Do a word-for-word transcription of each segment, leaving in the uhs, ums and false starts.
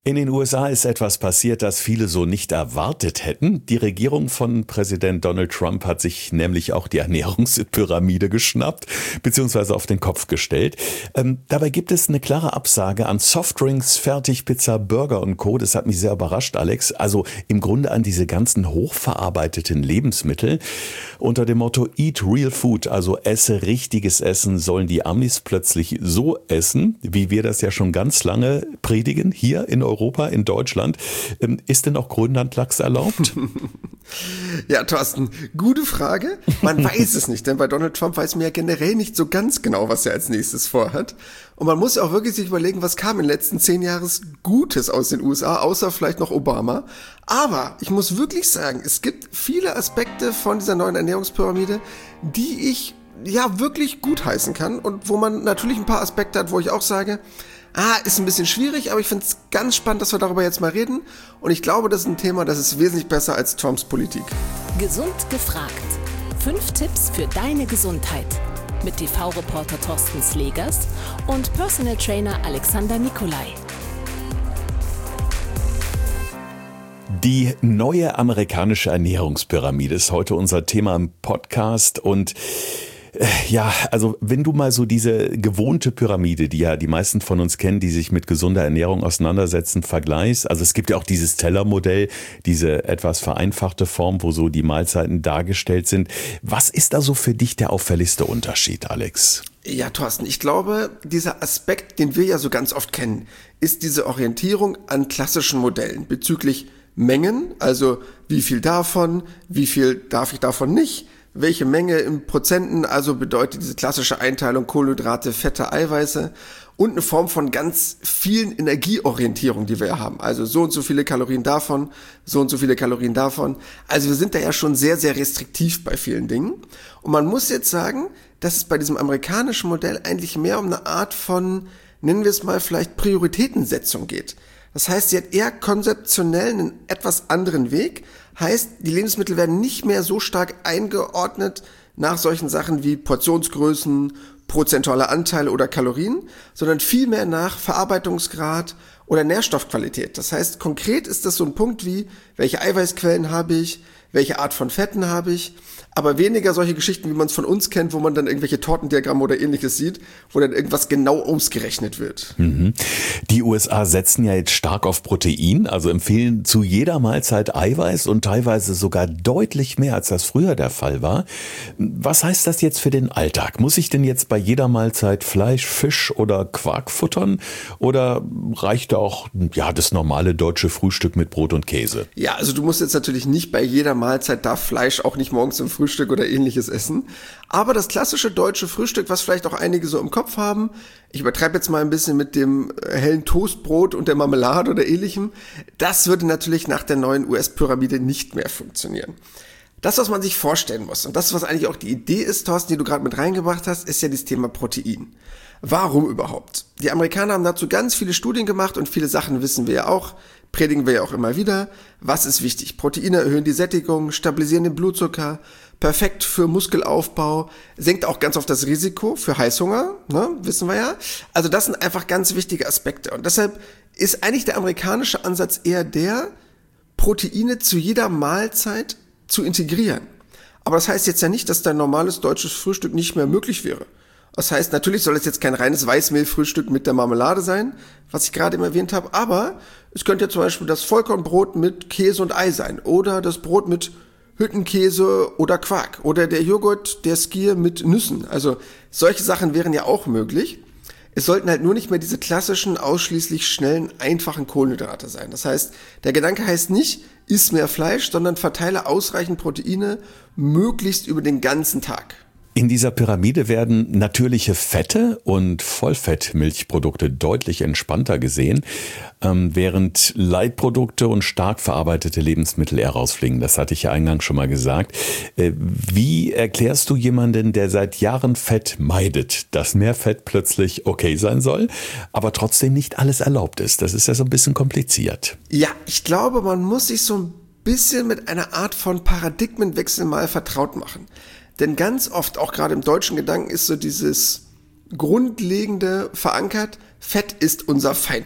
In den U S A ist etwas passiert, das viele so nicht erwartet hätten. Die Regierung von Präsident Donald Trump hat sich nämlich auch die Ernährungspyramide geschnappt bzw. auf den Kopf gestellt. Ähm, dabei gibt es eine klare Absage an Softdrinks, Fertigpizza, Burger und Co. Das hat mich sehr überrascht, Alex. Also im Grunde an diese ganzen hochverarbeiteten Lebensmittel. Unter dem Motto Eat Real Food, also esse richtiges Essen, sollen die Amis plötzlich so essen, wie wir das ja schon ganz lange predigen, hier in Europa, in Deutschland. Ist denn auch Grönlandlachs erlaubt? Ja, Thorsten, gute Frage. Man weiß es nicht, denn bei Donald Trump weiß man ja generell nicht so ganz genau, was er als nächstes vorhat. Und man muss auch wirklich sich überlegen, was kam in den letzten zehn Jahren Gutes aus den U S A, außer vielleicht noch Obama. Aber ich muss wirklich sagen, es gibt viele Aspekte von dieser neuen Ernährungspyramide, die ich ja wirklich gutheißen kann und wo man natürlich ein paar Aspekte hat, wo ich auch sage, Ah, ist ein bisschen schwierig, aber ich finde es ganz spannend, dass wir darüber jetzt mal reden. Und ich glaube, das ist ein Thema, das ist wesentlich besser als Trumps Politik. Gesund gefragt. Fünf Tipps für deine Gesundheit. Mit T V-Reporter Thorsten Slegers und Personal Trainer Alexander Nikolai. Die neue amerikanische Ernährungspyramide ist heute unser Thema im Podcast und ja, also wenn du mal so diese gewohnte Pyramide, die ja die meisten von uns kennen, die sich mit gesunder Ernährung auseinandersetzen, vergleichst. Also es gibt ja auch dieses Tellermodell, diese etwas vereinfachte Form, wo so die Mahlzeiten dargestellt sind. Was ist da so für dich der auffälligste Unterschied, Alex? Ja, Thorsten, ich glaube, dieser Aspekt, den wir ja so ganz oft kennen, ist diese Orientierung an klassischen Modellen bezüglich Mengen, also wie viel davon, wie viel darf ich davon nicht, welche Menge in Prozenten, also bedeutet diese klassische Einteilung Kohlenhydrate, Fette, Eiweiße und eine Form von ganz vielen Energieorientierung, die wir ja haben. Also so und so viele Kalorien davon, so und so viele Kalorien davon. Also wir sind da ja schon sehr, sehr restriktiv bei vielen Dingen. Und man muss jetzt sagen, dass es bei diesem amerikanischen Modell eigentlich mehr um eine Art von, nennen wir es mal vielleicht Prioritätensetzung geht. Das heißt, sie hat eher konzeptionell einen etwas anderen Weg. Heißt, die Lebensmittel werden nicht mehr so stark eingeordnet nach solchen Sachen wie Portionsgrößen, prozentuale Anteile oder Kalorien, sondern vielmehr nach Verarbeitungsgrad oder Nährstoffqualität. Das heißt, konkret ist das so ein Punkt wie, welche Eiweißquellen habe ich, welche Art von Fetten habe ich, aber weniger solche Geschichten, wie man es von uns kennt, wo man dann irgendwelche Tortendiagramme oder ähnliches sieht, wo dann irgendwas genau ausgerechnet wird. Mhm. Die U S A setzen ja jetzt stark auf Protein, also empfehlen zu jeder Mahlzeit Eiweiß und teilweise sogar deutlich mehr, als das früher der Fall war. Was heißt das jetzt für den Alltag? Muss ich denn jetzt bei jeder Mahlzeit Fleisch, Fisch oder Quark futtern oder reicht auch ja das normale deutsche Frühstück mit Brot und Käse? Ja, also du musst jetzt natürlich nicht bei jeder Mahlzeit darf Fleisch auch nicht morgens im Frühstück oder ähnliches essen. Aber das klassische deutsche Frühstück, was vielleicht auch einige so im Kopf haben, ich übertreibe jetzt mal ein bisschen mit dem hellen Toastbrot und der Marmelade oder ähnlichem, das würde natürlich nach der neuen U S-Pyramide nicht mehr funktionieren. Das, was man sich vorstellen muss, und das, was eigentlich auch die Idee ist, Thorsten, die du gerade mit reingebracht hast, ist ja das Thema Protein. Warum überhaupt? Die Amerikaner haben dazu ganz viele Studien gemacht und viele Sachen wissen wir ja auch, predigen wir ja auch immer wieder. Was ist wichtig? Proteine erhöhen die Sättigung, stabilisieren den Blutzucker, perfekt für Muskelaufbau, senkt auch ganz oft das Risiko für Heißhunger, ne? Wissen wir ja. Also das sind einfach ganz wichtige Aspekte und deshalb ist eigentlich der amerikanische Ansatz eher der, Proteine zu jeder Mahlzeit zu integrieren. Aber das heißt jetzt ja nicht, dass dein normales deutsches Frühstück nicht mehr möglich wäre. Das heißt, natürlich soll es jetzt kein reines Weißmehlfrühstück mit der Marmelade sein, was ich gerade eben erwähnt habe, aber es könnte ja zum Beispiel das Vollkornbrot mit Käse und Ei sein oder das Brot mit Hüttenkäse oder Quark oder der Joghurt, der Skyr mit Nüssen. Also solche Sachen wären ja auch möglich. Es sollten halt nur nicht mehr diese klassischen, ausschließlich schnellen, einfachen Kohlenhydrate sein. Das heißt, der Gedanke heißt nicht, iss mehr Fleisch, sondern verteile ausreichend Proteine möglichst über den ganzen Tag. In dieser Pyramide werden natürliche Fette und Vollfettmilchprodukte deutlich entspannter gesehen, ähm, während Leitprodukte und stark verarbeitete Lebensmittel eher rausfliegen. Das hatte ich ja eingangs schon mal gesagt. Äh, wie erklärst du jemanden, der seit Jahren Fett meidet, dass mehr Fett plötzlich okay sein soll, aber trotzdem nicht alles erlaubt ist? Das ist ja so ein bisschen kompliziert. Ja, ich glaube, man muss sich so ein bisschen mit einer Art von Paradigmenwechsel mal vertraut machen. Denn ganz oft, auch gerade im deutschen Gedanken, ist so dieses Grundlegende verankert, Fett ist unser Feind.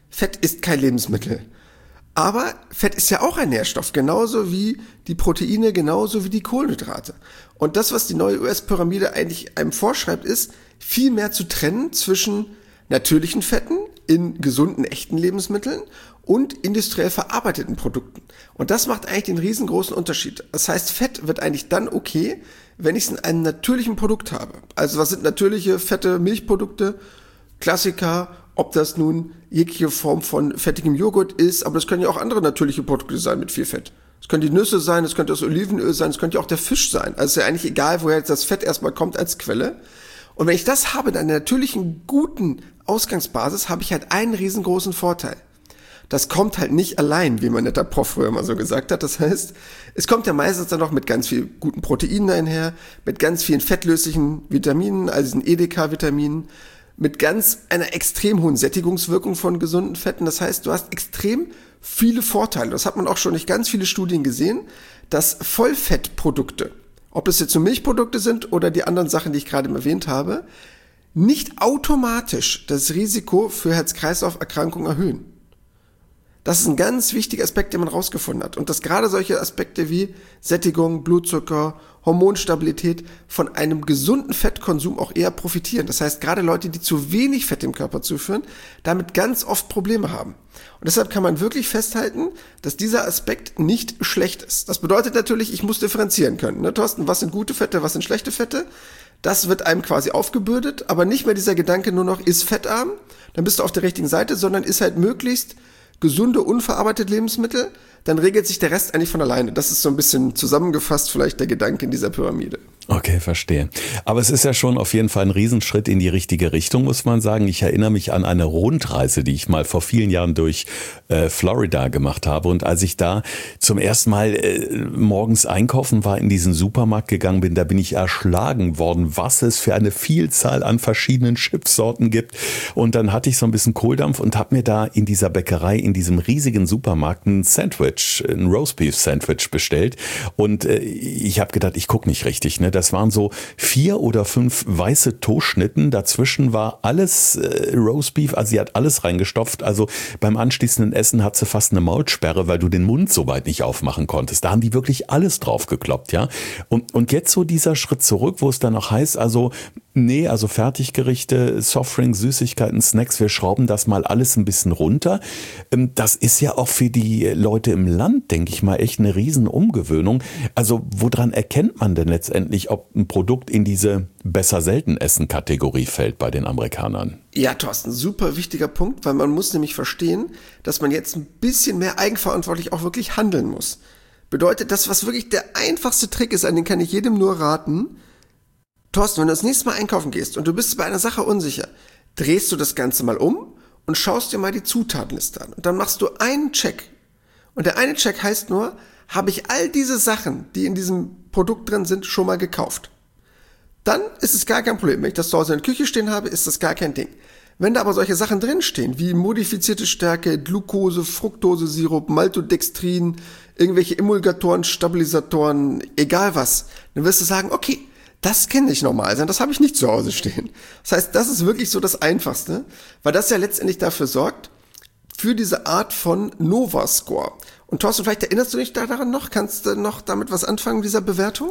Fett ist kein Lebensmittel. Aber Fett ist ja auch ein Nährstoff, genauso wie die Proteine, genauso wie die Kohlenhydrate. Und das, was die neue U S-Pyramide eigentlich einem vorschreibt, ist, viel mehr zu trennen zwischen natürlichen Fetten in gesunden, echten Lebensmitteln und industriell verarbeiteten Produkten. Und das macht eigentlich den riesengroßen Unterschied. Das heißt, Fett wird eigentlich dann okay, wenn ich es in einem natürlichen Produkt habe. Also was sind natürliche, fette Milchprodukte? Klassiker, ob das nun jegliche Form von fettigem Joghurt ist, aber das können ja auch andere natürliche Produkte sein mit viel Fett. Es können die Nüsse sein, es könnte das Olivenöl sein, es könnte ja auch der Fisch sein. Also ist ja eigentlich egal, woher jetzt das Fett erstmal kommt als Quelle. Und wenn ich das habe, in einer natürlichen, guten Ausgangsbasis, habe ich halt einen riesengroßen Vorteil. Das kommt halt nicht allein, wie mein netter Prof früher mal so gesagt hat. Das heißt, es kommt ja meistens dann noch mit ganz viel guten Proteinen einher, mit ganz vielen fettlöslichen Vitaminen, also diesen E D K-Vitaminen, mit ganz einer extrem hohen Sättigungswirkung von gesunden Fetten. Das heißt, du hast extrem viele Vorteile. Das hat man auch schon durch ganz viele Studien gesehen, dass Vollfettprodukte, ob das jetzt so Milchprodukte sind oder die anderen Sachen, die ich gerade erwähnt habe, nicht automatisch das Risiko für Herz-Kreislauf-Erkrankungen erhöhen. Das ist ein ganz wichtiger Aspekt, den man rausgefunden hat. Und dass gerade solche Aspekte wie Sättigung, Blutzucker, Hormonstabilität von einem gesunden Fettkonsum auch eher profitieren. Das heißt, gerade Leute, die zu wenig Fett im Körper zuführen, damit ganz oft Probleme haben. Und deshalb kann man wirklich festhalten, dass dieser Aspekt nicht schlecht ist. Das bedeutet natürlich, ich muss differenzieren können. Ne, Thorsten, was sind gute Fette, was sind schlechte Fette? Das wird einem quasi aufgebürdet, aber nicht mehr dieser Gedanke nur noch, ist fettarm, dann bist du auf der richtigen Seite, sondern ist halt möglichst gesunde, unverarbeitete Lebensmittel, dann regelt sich der Rest eigentlich von alleine. Das ist so ein bisschen zusammengefasst vielleicht der Gedanke in dieser Pyramide. Okay, verstehe. Aber es ist ja schon auf jeden Fall ein Riesenschritt in die richtige Richtung, muss man sagen. Ich erinnere mich an eine Rundreise, die ich mal vor vielen Jahren durch äh, Florida gemacht habe. Und als ich da zum ersten Mal äh, morgens einkaufen war, in diesen Supermarkt gegangen bin, da bin ich erschlagen worden, was es für eine Vielzahl an verschiedenen Chipsorten gibt. Und dann hatte ich so ein bisschen Kohldampf und habe mir da in dieser Bäckerei, in diesem riesigen Supermarkt ein Sandwich, ein Roastbeef-Sandwich bestellt. Und äh, ich habe gedacht, ich gucke nicht richtig, ne? Das waren so vier oder fünf weiße Toastschnitten. Dazwischen war alles äh, Roastbeef, also sie hat alles reingestopft. Also beim anschließenden Essen hat sie fast eine Maulsperre, weil du den Mund so weit nicht aufmachen konntest. Da haben die wirklich alles drauf gekloppt, ja. Und, und jetzt so dieser Schritt zurück, wo es dann noch heißt, also nee, also Fertiggerichte, Softdrinks, Süßigkeiten, Snacks, wir schrauben das mal alles ein bisschen runter. Das ist ja auch für die Leute im Land, denke ich mal, echt eine Riesenumgewöhnung. Also woran erkennt man denn letztendlich, ob ein Produkt in diese Besser-Selten-Essen-Kategorie fällt bei den Amerikanern? Ja, Thorsten, super wichtiger Punkt, weil man muss nämlich verstehen, dass man jetzt ein bisschen mehr eigenverantwortlich auch wirklich handeln muss. Bedeutet, das, was wirklich der einfachste Trick ist, an den kann ich jedem nur raten: Thorsten, wenn du das nächste Mal einkaufen gehst und du bist bei einer Sache unsicher, drehst du das Ganze mal um und schaust dir mal die Zutatenliste an. Und dann machst du einen Check. Und der eine Check heißt nur, habe ich all diese Sachen, die in diesem Produkt drin sind, schon mal gekauft? Dann ist es gar kein Problem. Wenn ich das zu Hause in der Küche stehen habe, ist das gar kein Ding. Wenn da aber solche Sachen drinstehen, wie modifizierte Stärke, Glucose, Fructose-Sirup, Maltodextrin, irgendwelche Emulgatoren, Stabilisatoren, egal was, dann wirst du sagen, okay, das kann nicht normal sein, das habe ich nicht zu Hause stehen. Das heißt, das ist wirklich so das Einfachste, weil das ja letztendlich dafür sorgt, für diese Art von Nova-Score. Und Thorsten, vielleicht erinnerst du dich daran noch? Kannst du noch damit was anfangen, dieser Bewertung?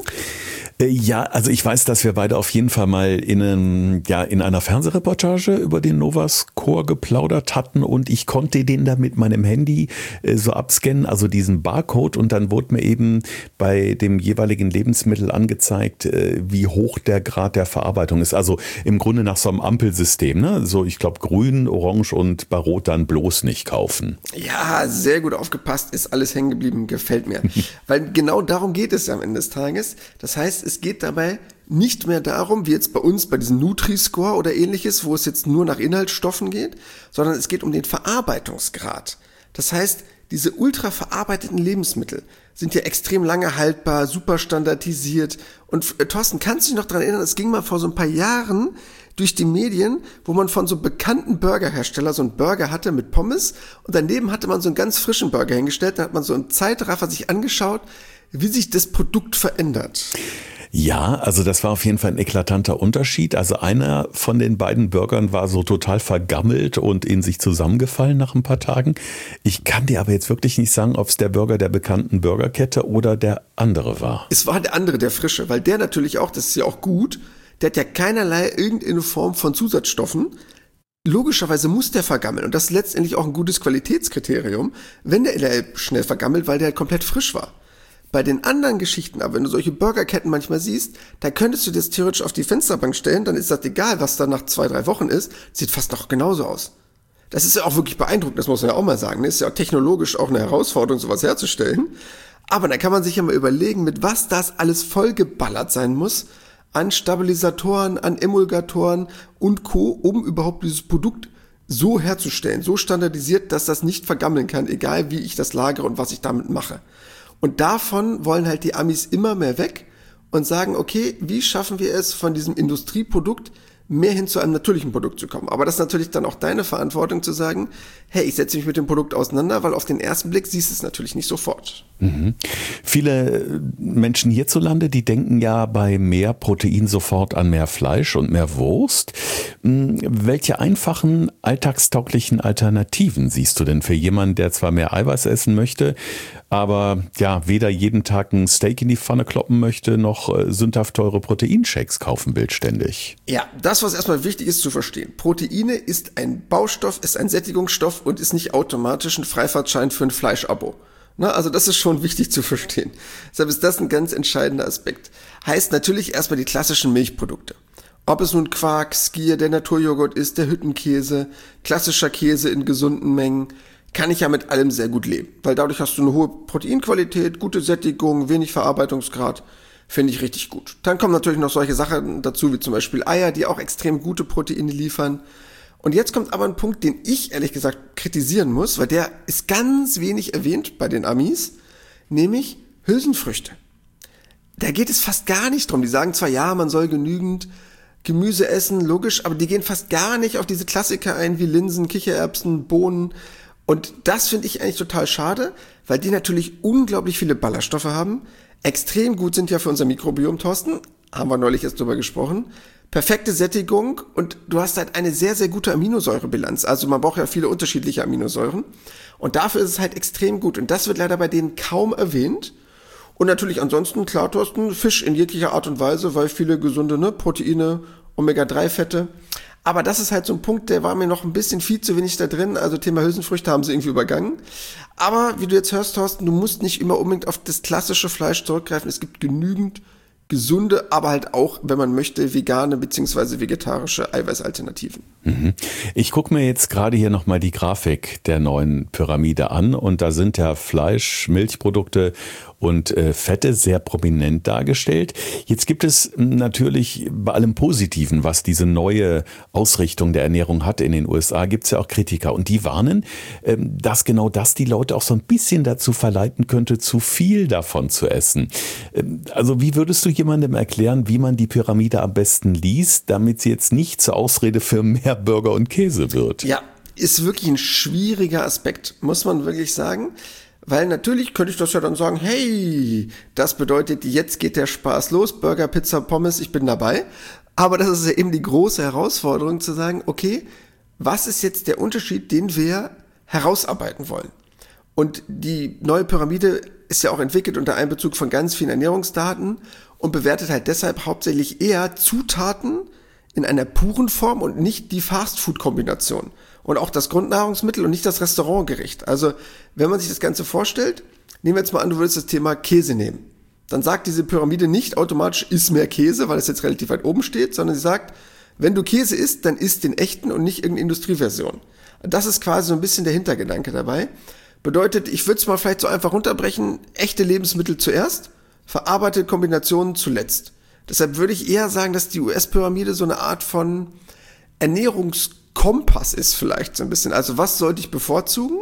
Ja, also ich weiß, dass wir beide auf jeden Fall mal in, einem, ja, in einer Fernsehreportage über den Nova-Score geplaudert hatten und ich konnte den da mit meinem Handy äh, so abscannen, also diesen Barcode, und dann wurde mir eben bei dem jeweiligen Lebensmittel angezeigt, äh, wie hoch der Grad der Verarbeitung ist. Also im Grunde nach so einem Ampelsystem, ne? So, ich glaube, grün, orange und bei rot dann bloß nicht kaufen. Ja, sehr gut aufgepasst, ist alles hängen geblieben, gefällt mir. Weil genau darum geht es ja am Ende des Tages. Das heißt, es geht dabei nicht mehr darum, wie jetzt bei uns bei diesem Nutri-Score oder ähnliches, wo es jetzt nur nach Inhaltsstoffen geht, sondern es geht um den Verarbeitungsgrad. Das heißt, diese ultra verarbeiteten Lebensmittel sind ja extrem lange haltbar, super standardisiert. Und äh, Thorsten, kannst du dich noch daran erinnern, es ging mal vor so ein paar Jahren durch die Medien, wo man von so bekannten Burgerhersteller so einen Burger hatte mit Pommes und daneben hatte man so einen ganz frischen Burger hingestellt. Da hat man so im Zeitraffer sich angeschaut, wie sich das Produkt verändert. Ja, also das war auf jeden Fall ein eklatanter Unterschied. Also einer von den beiden Burgern war so total vergammelt und in sich zusammengefallen nach ein paar Tagen. Ich kann dir aber jetzt wirklich nicht sagen, ob es der Burger der bekannten Burgerkette oder der andere war. Es war der andere, der frische, weil der natürlich auch, das ist ja auch gut, der hat ja keinerlei irgendeine Form von Zusatzstoffen. Logischerweise muss der vergammeln und das ist letztendlich auch ein gutes Qualitätskriterium, wenn der L L schnell vergammelt, weil der halt komplett frisch war. Bei den anderen Geschichten, aber wenn du solche Burgerketten manchmal siehst, da könntest du das theoretisch auf die Fensterbank stellen, dann ist das egal, was da nach zwei, drei Wochen ist, sieht fast noch genauso aus. Das ist ja auch wirklich beeindruckend, das muss man ja auch mal sagen. Das ist ja auch technologisch auch eine Herausforderung, sowas herzustellen. Aber da kann man sich ja mal überlegen, mit was das alles vollgeballert sein muss, an Stabilisatoren, an Emulgatoren und Co., um überhaupt dieses Produkt so herzustellen, so standardisiert, dass das nicht vergammeln kann, egal wie ich das lagere und was ich damit mache. Und davon wollen halt die Amis immer mehr weg und sagen, okay, wie schaffen wir es, von diesem Industrieprodukt mehr hin zu einem natürlichen Produkt zu kommen. Aber das ist natürlich dann auch deine Verantwortung zu sagen, hey, ich setze mich mit dem Produkt auseinander, weil auf den ersten Blick siehst du es natürlich nicht sofort. Mhm. Viele Menschen hierzulande, die denken ja bei mehr Protein sofort an mehr Fleisch und mehr Wurst. Welche einfachen, alltagstauglichen Alternativen siehst du denn für jemanden, der zwar mehr Eiweiß essen möchte, aber ja weder jeden Tag ein Steak in die Pfanne kloppen möchte, noch sündhaft teure Proteinshakes kaufen will ständig? Ja, das, was erstmal wichtig ist zu verstehen. Proteine ist ein Baustoff, ist ein Sättigungsstoff und ist nicht automatisch ein Freifahrtschein für ein Fleischabo. Na, also das ist schon wichtig zu verstehen. Deshalb ist das ein ganz entscheidender Aspekt. Heißt natürlich erstmal die klassischen Milchprodukte. Ob es nun Quark, Skyr, der Naturjoghurt ist, der Hüttenkäse, klassischer Käse in gesunden Mengen, kann ich ja mit allem sehr gut leben. Weil dadurch hast du eine hohe Proteinqualität, gute Sättigung, wenig Verarbeitungsgrad. Finde ich richtig gut. Dann kommen natürlich noch solche Sachen dazu, wie zum Beispiel Eier, die auch extrem gute Proteine liefern. Und jetzt kommt aber ein Punkt, den ich ehrlich gesagt kritisieren muss, weil der ist ganz wenig erwähnt bei den Amis, nämlich Hülsenfrüchte. Da geht es fast gar nicht drum. Die sagen zwar, ja, man soll genügend Gemüse essen, logisch, aber die gehen fast gar nicht auf diese Klassiker ein, wie Linsen, Kichererbsen, Bohnen. Und das finde ich eigentlich total schade, weil die natürlich unglaublich viele Ballaststoffe haben, extrem gut sind ja für unser Mikrobiom, Thorsten, haben wir neulich erst drüber gesprochen, perfekte Sättigung und du hast halt eine sehr, sehr gute Aminosäurebilanz. Also man braucht ja viele unterschiedliche Aminosäuren und dafür ist es halt extrem gut und das wird leider bei denen kaum erwähnt. Und natürlich ansonsten, klar, Thorsten, Fisch in jeglicher Art und Weise, weil viele gesunde ne, Proteine, Omega drei Fette. Aber das ist halt so ein Punkt, der war mir noch ein bisschen viel zu wenig da drin. Also Thema Hülsenfrüchte haben sie irgendwie übergangen. Aber wie du jetzt hörst, Thorsten, du musst nicht immer unbedingt auf das klassische Fleisch zurückgreifen. Es gibt genügend gesunde, aber halt auch, wenn man möchte, vegane bzw. vegetarische Eiweißalternativen. Mhm. Ich gucke mir jetzt gerade hier nochmal die Grafik der neuen Pyramide an und da sind ja Fleisch, Milchprodukte und äh, Fette sehr prominent dargestellt. Jetzt gibt es natürlich bei allem Positiven, was diese neue Ausrichtung der Ernährung hat in den U S A, gibt es ja auch Kritiker und die warnen, äh, dass genau das die Leute auch so ein bisschen dazu verleiten könnte, zu viel davon zu essen. Äh, also wie würdest du jemandem erklären, wie man die Pyramide am besten liest, damit sie jetzt nicht zur Ausrede für mehr Burger und Käse wird? Ja, ist wirklich ein schwieriger Aspekt, muss man wirklich sagen. Weil natürlich könnte ich das ja dann sagen, hey, das bedeutet, jetzt geht der Spaß los, Burger, Pizza, Pommes, ich bin dabei. Aber das ist ja eben die große Herausforderung zu sagen, okay, was ist jetzt der Unterschied, den wir herausarbeiten wollen? Und die neue Pyramide ist ja auch entwickelt unter Einbezug von ganz vielen Ernährungsdaten und bewertet halt deshalb hauptsächlich eher Zutaten in einer puren Form und nicht die Fastfood-Kombination. Und auch das Grundnahrungsmittel und nicht das Restaurantgericht. Also, wenn man sich das Ganze vorstellt, nehmen wir jetzt mal an, du würdest das Thema Käse nehmen. Dann sagt diese Pyramide nicht automatisch, iss mehr Käse, weil es jetzt relativ weit oben steht, sondern sie sagt, wenn du Käse isst, dann isst den echten und nicht irgendeine Industrieversion. Das ist quasi so ein bisschen der Hintergedanke dabei. Bedeutet, ich würde es mal vielleicht so einfach runterbrechen, echte Lebensmittel zuerst, verarbeitete Kombinationen zuletzt. Deshalb würde ich eher sagen, dass die U S-Pyramide so eine Art von Ernährungs Kompass ist vielleicht so ein bisschen. Also was sollte ich bevorzugen?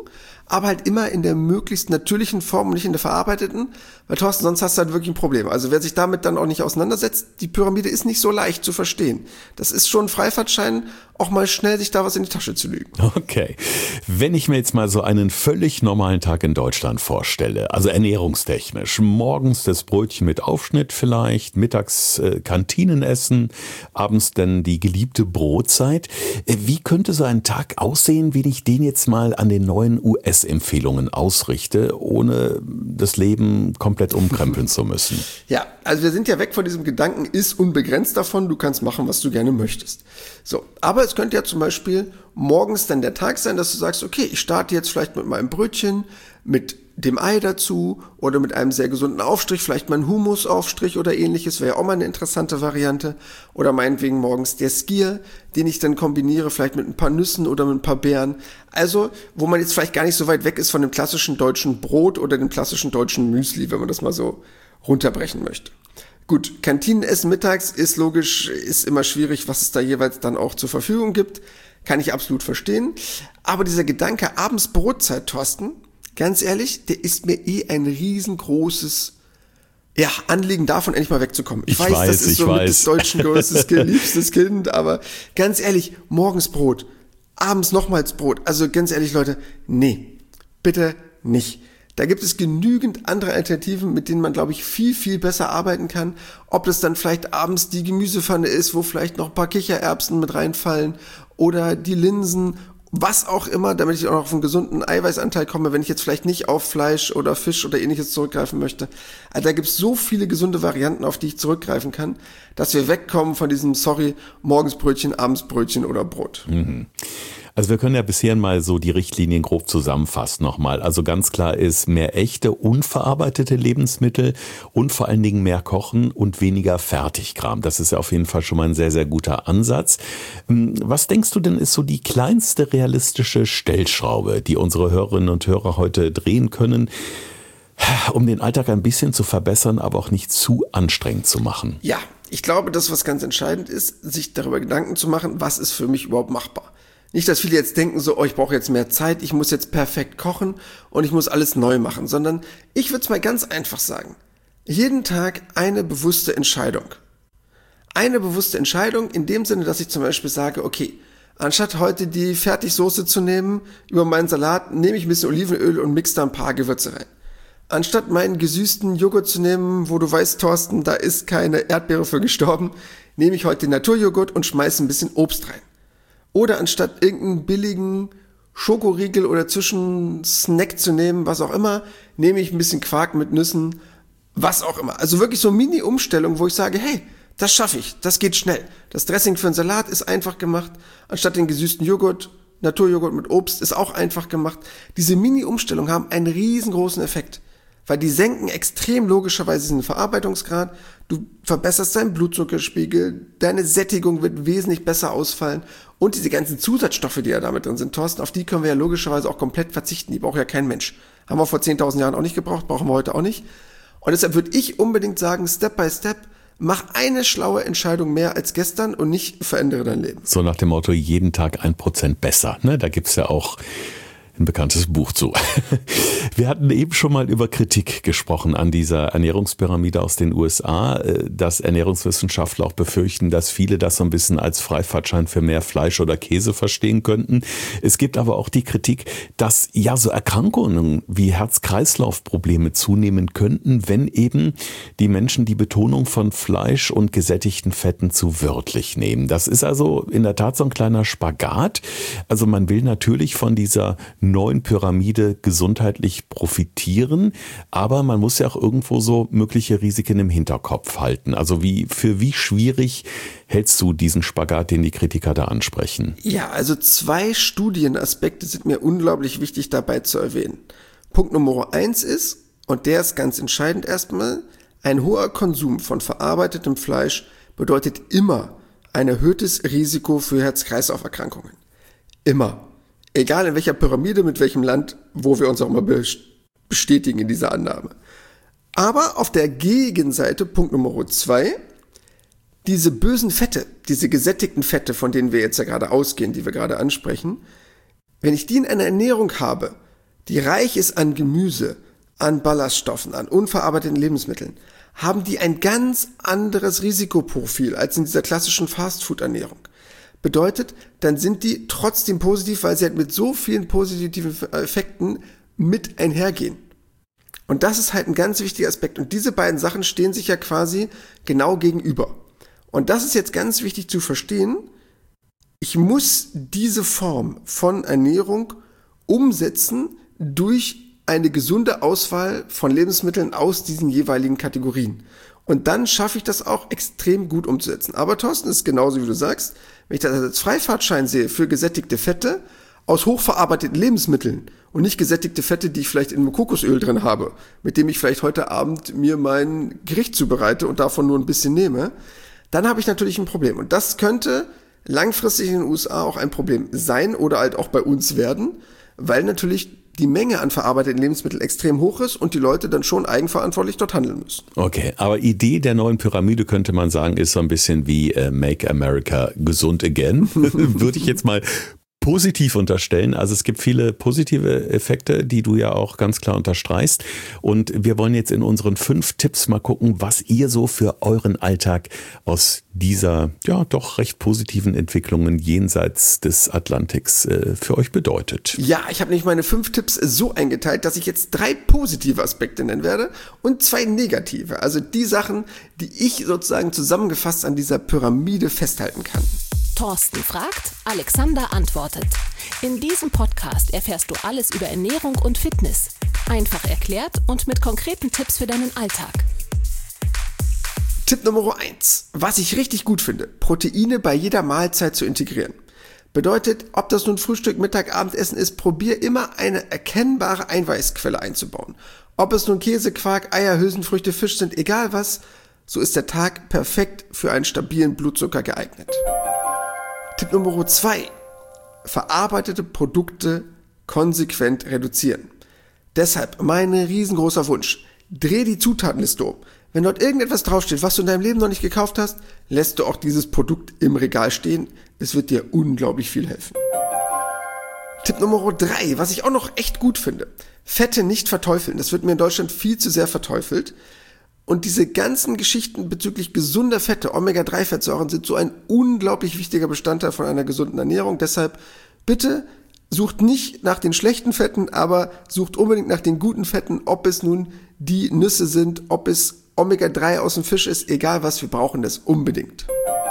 aber halt immer in der möglichst natürlichen Form und nicht in der verarbeiteten, weil Thorsten, sonst hast du halt wirklich ein Problem. Also wer sich damit dann auch nicht auseinandersetzt, die Pyramide ist nicht so leicht zu verstehen. Das ist schon ein Freifahrtschein, auch mal schnell sich da was in die Tasche zu lügen. Okay. Wenn ich mir jetzt mal so einen völlig normalen Tag in Deutschland vorstelle, also ernährungstechnisch, morgens das Brötchen mit Aufschnitt vielleicht, mittags äh, Kantinenessen, abends dann die geliebte Brotzeit. Äh, wie könnte so ein Tag aussehen, wenn ich den jetzt mal an den neuen U S-Empfehlungen ausrichte, ohne das Leben komplett umkrempeln zu müssen? Ja, also wir sind ja weg von diesem Gedanken, ist unbegrenzt davon, du kannst machen, was du gerne möchtest. So, aber es könnte ja zum Beispiel morgens dann der Tag sein, dass du sagst, okay, ich starte jetzt vielleicht mit meinem Brötchen, mit dem Ei dazu oder mit einem sehr gesunden Aufstrich, vielleicht mal ein Hummusaufstrich oder ähnliches, wäre ja auch mal eine interessante Variante. Oder meinetwegen morgens der Skier, den ich dann kombiniere, vielleicht mit ein paar Nüssen oder mit ein paar Beeren. Also, wo man jetzt vielleicht gar nicht so weit weg ist von dem klassischen deutschen Brot oder dem klassischen deutschen Müsli, wenn man das mal so runterbrechen möchte. Gut, Kantinenessen mittags ist logisch, ist immer schwierig, was es da jeweils dann auch zur Verfügung gibt. Kann ich absolut verstehen. Aber dieser Gedanke, abends Brotzeit, Thorsten, ganz ehrlich, der ist mir eh ein riesengroßes ja, Anliegen davon, endlich mal wegzukommen. Ich, ich weiß, weiß, das ist so mit des Deutschen größtes Kind, liebstes Kind, aber ganz ehrlich, morgens Brot, abends nochmals Brot. Also ganz ehrlich, Leute, nee, bitte nicht. Da gibt es genügend andere Alternativen, mit denen man, glaube ich, viel, viel besser arbeiten kann. Ob das dann vielleicht abends die Gemüsepfanne ist, wo vielleicht noch ein paar Kichererbsen mit reinfallen oder die Linsen, was auch immer, damit ich auch noch auf einen gesunden Eiweißanteil komme, wenn ich jetzt vielleicht nicht auf Fleisch oder Fisch oder ähnliches zurückgreifen möchte. Also da gibt es so viele gesunde Varianten, auf die ich zurückgreifen kann, dass wir wegkommen von diesem, sorry, morgens Brötchen, abends Brötchen oder Brot. Mhm. Also wir können ja bisher mal so die Richtlinien grob zusammenfassen nochmal. Also ganz klar ist mehr echte, unverarbeitete Lebensmittel und vor allen Dingen mehr Kochen und weniger Fertigkram. Das ist ja auf jeden Fall schon mal ein sehr, sehr guter Ansatz. Was denkst du denn ist so die kleinste realistische Stellschraube, die unsere Hörerinnen und Hörer heute drehen können, um den Alltag ein bisschen zu verbessern, aber auch nicht zu anstrengend zu machen? Ja, ich glaube, das, was ganz entscheidend ist, sich darüber Gedanken zu machen, was ist für mich überhaupt machbar. Nicht, dass viele jetzt denken so, oh, ich brauche jetzt mehr Zeit, ich muss jetzt perfekt kochen und ich muss alles neu machen, sondern ich würde es mal ganz einfach sagen. Jeden Tag eine bewusste Entscheidung. Eine bewusste Entscheidung in dem Sinne, dass ich zum Beispiel sage, okay, anstatt heute die Fertigsoße zu nehmen über meinen Salat, nehme ich ein bisschen Olivenöl und mixe da ein paar Gewürze rein. Anstatt meinen gesüßten Joghurt zu nehmen, wo du weißt, Thorsten, da ist keine Erdbeere für gestorben, nehme ich heute den Naturjoghurt und schmeiße ein bisschen Obst rein. Oder anstatt irgendeinen billigen Schokoriegel oder Zwischensnack zu nehmen, was auch immer, nehme ich ein bisschen Quark mit Nüssen, was auch immer. Also wirklich so Mini-Umstellung, wo ich sage, hey, das schaffe ich, das geht schnell. Das Dressing für einen Salat ist einfach gemacht. Anstatt den gesüßten Joghurt, Naturjoghurt mit Obst ist auch einfach gemacht. Diese Mini-Umstellungen haben einen riesengroßen Effekt, weil die senken extrem logischerweise den Verarbeitungsgrad. Du verbesserst deinen Blutzuckerspiegel, deine Sättigung wird wesentlich besser ausfallen und diese ganzen Zusatzstoffe, die ja damit drin sind, Thorsten, auf die können wir ja logischerweise auch komplett verzichten. Die braucht ja kein Mensch. Haben wir vor zehntausend Jahren auch nicht gebraucht, brauchen wir heute auch nicht. Und deshalb würde ich unbedingt sagen, Step by Step, mach eine schlaue Entscheidung mehr als gestern und nicht verändere dein Leben. So nach dem Motto, jeden Tag ein Prozent besser. Ne? Da gibt's ja auch ein bekanntes Buch zu. Wir hatten eben schon mal über Kritik gesprochen an dieser Ernährungspyramide aus den U S A, dass Ernährungswissenschaftler auch befürchten, dass viele das so ein bisschen als Freifahrtschein für mehr Fleisch oder Käse verstehen könnten. Es gibt aber auch die Kritik, dass ja so Erkrankungen wie Herz-Kreislauf-Probleme zunehmen könnten, wenn eben die Menschen die Betonung von Fleisch und gesättigten Fetten zu wörtlich nehmen. Das ist also in der Tat so ein kleiner Spagat. Also man will natürlich von dieser neuen Pyramide gesundheitlich profitieren, aber man muss ja auch irgendwo so mögliche Risiken im Hinterkopf halten. Also wie für wie schwierig hältst du diesen Spagat, den die Kritiker da ansprechen? Ja, also zwei Studienaspekte sind mir unglaublich wichtig dabei zu erwähnen. Punkt Nummer eins ist, und der ist ganz entscheidend erstmal, ein hoher Konsum von verarbeitetem Fleisch bedeutet immer ein erhöhtes Risiko für Herz-Kreislauf-Erkrankungen. Immer. Egal in welcher Pyramide, mit welchem Land, wo wir uns auch mal bestätigen in dieser Annahme. Aber auf der Gegenseite, Punkt Nummer zwei, diese bösen Fette, diese gesättigten Fette, von denen wir jetzt ja gerade ausgehen, die wir gerade ansprechen, wenn ich die in einer Ernährung habe, die reich ist an Gemüse, an Ballaststoffen, an unverarbeiteten Lebensmitteln, haben die ein ganz anderes Risikoprofil als in dieser klassischen Fastfood-Ernährung. Bedeutet, dann sind die trotzdem positiv, weil sie halt mit so vielen positiven Effekten mit einhergehen. Und das ist halt ein ganz wichtiger Aspekt. Und diese beiden Sachen stehen sich ja quasi genau gegenüber. Und das ist jetzt ganz wichtig zu verstehen. Ich muss diese Form von Ernährung umsetzen durch eine gesunde Auswahl von Lebensmitteln aus diesen jeweiligen Kategorien. Und dann schaffe ich das auch extrem gut umzusetzen. Aber Thorsten, ist genauso wie du sagst, wenn ich das als Freifahrtschein sehe für gesättigte Fette aus hochverarbeiteten Lebensmitteln und nicht gesättigte Fette, die ich vielleicht in einem Kokosöl drin habe, mit dem ich vielleicht heute Abend mir mein Gericht zubereite und davon nur ein bisschen nehme, dann habe ich natürlich ein Problem. Und das könnte langfristig in den U S A auch ein Problem sein oder halt auch bei uns werden, weil natürlich die Menge an verarbeiteten Lebensmitteln extrem hoch ist und die Leute dann schon eigenverantwortlich dort handeln müssen. Okay, aber Idee der neuen Pyramide könnte man sagen, ist so ein bisschen wie äh, Make America Gesund Again. Würde ich jetzt mal positiv unterstellen. Also es gibt viele positive Effekte, die du ja auch ganz klar unterstreichst. Und wir wollen jetzt in unseren fünf Tipps mal gucken, was ihr so für euren Alltag aus dieser ja doch recht positiven Entwicklungen jenseits des Atlantiks äh, für euch bedeutet. Ja, ich habe nämlich meine fünf Tipps so eingeteilt, dass ich jetzt drei positive Aspekte nennen werde und zwei negative. Also die Sachen, die ich sozusagen zusammengefasst an dieser Pyramide festhalten kann. Thorsten fragt, Alexander antwortet. In diesem Podcast erfährst du alles über Ernährung und Fitness. Einfach erklärt und mit konkreten Tipps für deinen Alltag. Tipp Nummer eins. Was ich richtig gut finde, Proteine bei jeder Mahlzeit zu integrieren. Bedeutet, ob das nun Frühstück, Mittag, Abendessen ist, probier immer eine erkennbare Eiweißquelle einzubauen. Ob es nun Käse, Quark, Eier, Hülsenfrüchte, Fisch sind, egal was, so ist der Tag perfekt für einen stabilen Blutzucker geeignet. Tipp Nummer zwei. Verarbeitete Produkte konsequent reduzieren. Deshalb mein riesengroßer Wunsch. Dreh die Zutatenliste um. Wenn dort irgendetwas draufsteht, was du in deinem Leben noch nicht gekauft hast, lässt du auch dieses Produkt im Regal stehen. Es wird dir unglaublich viel helfen. Tipp Nummer drei, was ich auch noch echt gut finde. Fette nicht verteufeln. Das wird mir in Deutschland viel zu sehr verteufelt. Und diese ganzen Geschichten bezüglich gesunder Fette, Omega drei Fettsäuren, sind so ein unglaublich wichtiger Bestandteil von einer gesunden Ernährung. Deshalb bitte sucht nicht nach den schlechten Fetten, aber sucht unbedingt nach den guten Fetten, ob es nun die Nüsse sind, ob es Omega drei aus dem Fisch ist, egal was, wir brauchen das unbedingt.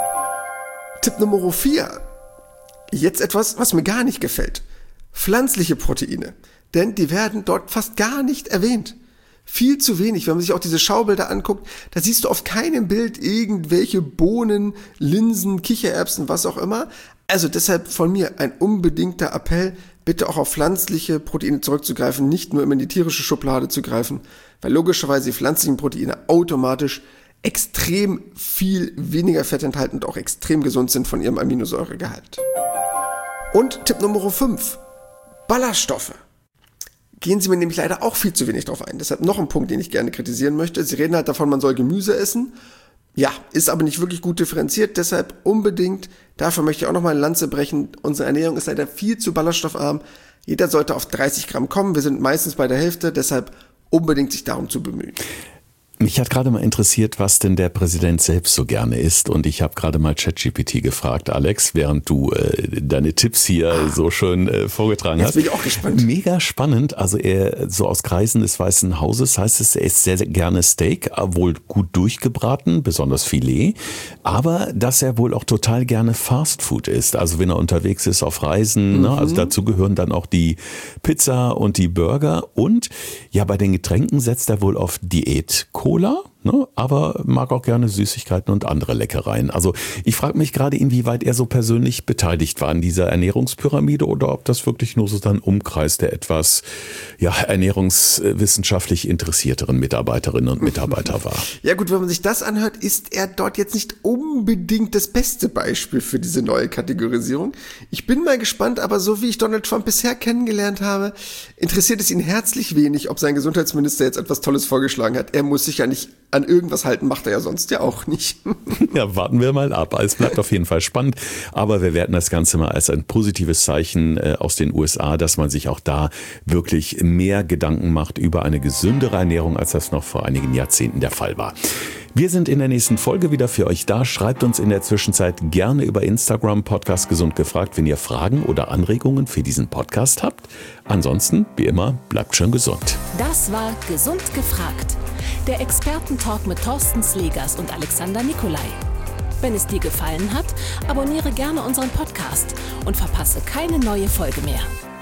Tipp Nummer vier. Jetzt etwas, was mir gar nicht gefällt. Pflanzliche Proteine. Denn die werden dort fast gar nicht erwähnt. Viel zu wenig. Wenn man sich auch diese Schaubilder anguckt, da siehst du auf keinem Bild irgendwelche Bohnen, Linsen, Kichererbsen, was auch immer. Also deshalb von mir ein unbedingter Appell, bitte auch auf pflanzliche Proteine zurückzugreifen, nicht nur immer in die tierische Schublade zu greifen, weil logischerweise die pflanzlichen Proteine automatisch extrem viel weniger Fett enthalten und auch extrem gesund sind von ihrem Aminosäuregehalt. Und Tipp Nummer fünf. Ballaststoffe. Gehen Sie mir nämlich leider auch viel zu wenig drauf ein. Deshalb noch ein Punkt, den ich gerne kritisieren möchte. Sie reden halt davon, man soll Gemüse essen. Ja, ist aber nicht wirklich gut differenziert. Deshalb unbedingt, dafür möchte ich auch nochmal eine Lanze brechen. Unsere Ernährung ist leider viel zu ballaststoffarm. Jeder sollte auf dreißig Gramm kommen. Wir sind meistens bei der Hälfte. Deshalb unbedingt sich darum zu bemühen. Mich hat gerade mal interessiert, was denn der Präsident selbst so gerne isst. Und ich habe gerade mal ChatGPT gefragt, Alex, während du äh, deine Tipps hier ah, so schön äh, vorgetragen jetzt hast. Bin ich auch gespannt. Mega spannend. Also er, so aus Kreisen des Weißen Hauses heißt es, er isst sehr, sehr gerne Steak, wohl gut durchgebraten, besonders Filet. Aber dass er wohl auch total gerne Fastfood isst. Also wenn er unterwegs ist auf Reisen. Mhm. Ne? Also dazu gehören dann auch die Pizza und die Burger. Und ja, bei den Getränken setzt er wohl auf Diät. Cola, ne, aber mag auch gerne Süßigkeiten und andere Leckereien. Also ich frage mich gerade, inwieweit er so persönlich beteiligt war an dieser Ernährungspyramide oder ob das wirklich nur so ein Umkreis der etwas ja, ernährungswissenschaftlich interessierteren Mitarbeiterinnen und Mitarbeiter war. Ja gut, wenn man sich das anhört, ist er dort jetzt nicht unbedingt das beste Beispiel für diese neue Kategorisierung. Ich bin mal gespannt, aber so wie ich Donald Trump bisher kennengelernt habe, interessiert es ihn herzlich wenig, ob sein Gesundheitsminister jetzt etwas Tolles vorgeschlagen hat. Er muss sich ja nicht an irgendwas halten macht er ja sonst ja auch nicht. Ja, warten wir mal ab. Es bleibt auf jeden Fall spannend, aber wir werten das Ganze mal als ein positives Zeichen äh, aus den U S A, dass man sich auch da wirklich mehr Gedanken macht über eine gesündere Ernährung, als das noch vor einigen Jahrzehnten der Fall war. Wir sind in der nächsten Folge wieder für euch da. Schreibt uns in der Zwischenzeit gerne über Instagram Podcast Gesund gefragt, wenn ihr Fragen oder Anregungen für diesen Podcast habt. Ansonsten, wie immer, bleibt schön gesund. Das war Gesund gefragt. Der Expertentalk mit Thorsten Slegers und Alexander Nikolai. Wenn es dir gefallen hat, abonniere gerne unseren Podcast und verpasse keine neue Folge mehr.